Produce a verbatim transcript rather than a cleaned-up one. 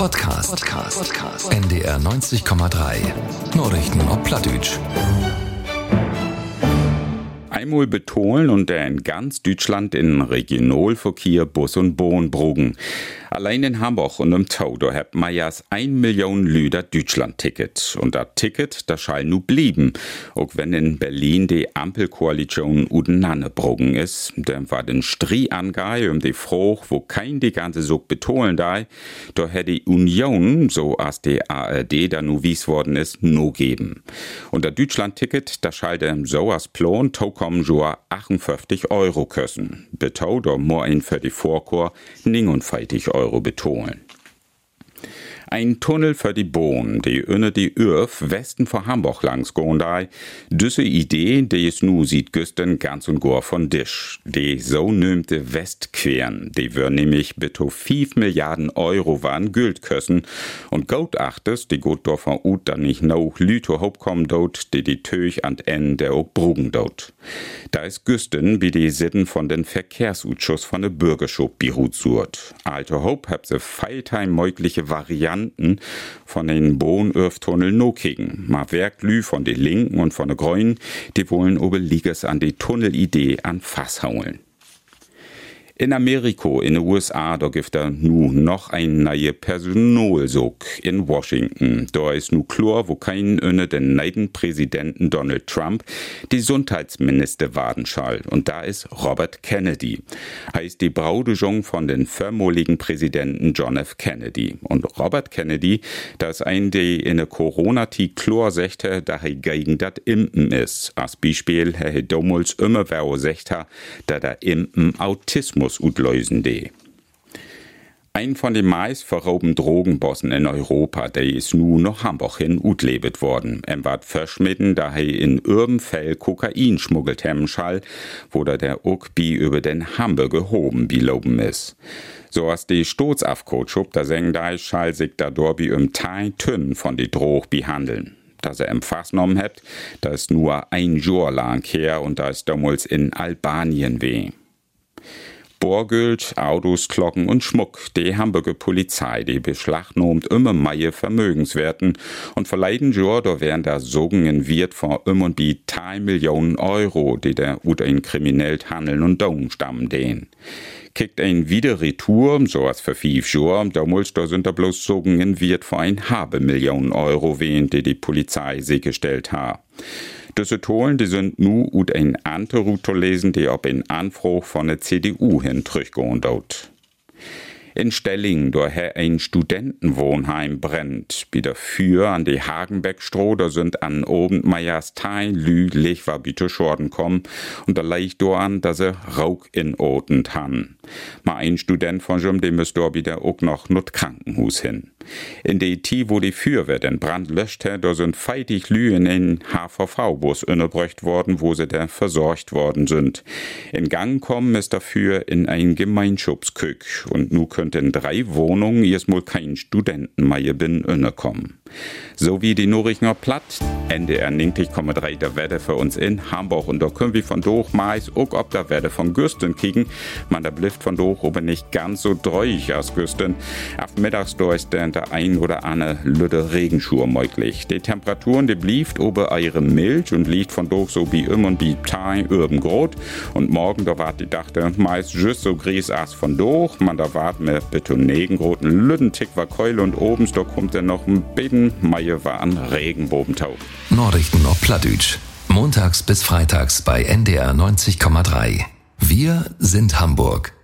Podcast. Podcast. Podcast. N D R neunzig Komma drei. Nachrichten auf Plattdeutsch. Einmal betonen und der in ganz Deutschland in Regionalverkehr Bus und Bahn brugen. Allein in Hamburg und im Tau, da hat man ja ein Million Lüder Deutschland-Ticket. Und das Ticket, das schall nu blieben. Auch wenn in Berlin die Ampelkoalition udeinander brugen ist. Dann war den Strie angei um die Frage, wo kein die ganze Sog betonen da, da hätte die Union, so als die A R D da nu wies worden ist, no geben. Und das Deutschland-Ticket, das schall dem so als Plan, tau kommen joa achtundfünfzig Euro kössen. Betau da mo ein für die Vorkor neunundvierzig Euro betonen. Ein Tunnel für die Bahn, die unter die Ürf Westen von Hamburg langs gehen da. Diese Idee, die ist nu sieht Güsten ganz und gar von Tisch. Die so nömte Westqueren, die wir nämlich bitte fünf Milliarden Euro waren Geld kössen. Und Gautachtes, die gut davon ut dann nicht noch Lüte hochkommen dort, die die Töch an Ende der auch brugen dort. Da ist Güsten, wie die Sitten von den Verkehrsausschuss von der Bürgerschub beruht sucht. Alter Hope habt se feilteil mögliche Varianten von den Bohnöftunnel no kicken. Ma Werklü von den Linken und von den Grünen, die wollen oberliegers an die Tunnelidee an Fass hauen. In Amerika, in den U S A, da gibt da nu noch ein neue Personalsog in Washington. Da ist nu klar, wo kein unter den neiden Präsidenten Donald Trump die Gesundheitsminister warten schall. Und da ist Robert Kennedy. Heißt die Braudejong von den vormaligen Präsidenten John F. Kennedy. Und Robert Kennedy, das ist ein, der in der Corona-Zeit klar sagte, dass er gegen das Impfen ist. Als Beispiel, er hat damals immer wer gesagt, dass der Impfen Autismus utlösen de. Ein von den meist verraubten Drogenbossen in Europa, der ist nu nach Hamburg hin utlebet worden. Er ward verschmitten, da er in Urbenfell Kokain schmuggelt haben schall, wo da der Uckbi über den Hamburg gehoben biloben ist. So als die Stoßafcoachub, da seng da schall sich da dorbi um Teil Tünn von die Droch behandeln. Dass er im Fass genommen hat, da ist nur ein Jahr lang her und da ist damals in Albanien weh. Borgeld, Autos, Glocken und Schmuck. Die Hamburger Polizei, die beschlagnahmt immer mehr Vermögenswerten und verleiden Jor, da wären da sogenannten Wert von immer und bi drei Millionen Euro, die der ut ein kriminellt Handeln und Daumen stammen den. Kickt ein wieder Retour, so als für fünf Jahre, damals da sind da bloß sogenannten Wert von ein halbe Million Euro wehen, die die Polizei sichergestellt hat. Diese Tolen, die sind nu ut ein andere Route lesen, die ob in Anfrage von der C D U hin zurückgehen dort. In Stelling, da ein Studentenwohnheim brennt. Wieder für an die Hagenbeckstroh, da sind an Obendmeyers Teil Lü lich war bitte Schorden kommen und da leicht do an, dass er Rauch in Oten han. Mal ein Student von Jum, dem ist da wieder auch noch not Krankenhus hin. In der I T, wo die Feuerwehr den Brand löscht, da sind feitig Lü in den H V V-Bus innebröcht worden, wo sie da versorgt worden sind. In Gang kommen ist dafür in ein Gemeinschaftskück und nu könnte in drei Wohnungen erstmal kein Studenten mehr bin innekommen. So wie die Norichner Platt, N D R neunzig Komma drei der Wette für uns in Hamburg und da können wir von doch meist auch ob der Wette von Güsten kicken. Man da blifft von doch aber nicht ganz so dreuig als Güsten. Ab mittags da ist der ein oder andere lütte Regenschur möglich. Die Temperaturen, die blieft ober eure mild und liegt von doch so wie immer und die Teil urben grot. Und morgen da wart die dachte meist just so gries als von doch. Man da wart mit betonnegengroten Lüttentick war Keule und obens da kommt dann noch ein Beten. Meier war an Regenbogentau. Nachrichten auf Plattdeutsch. Montags bis freitags bei N D R neunzig Komma drei. Wir sind Hamburg.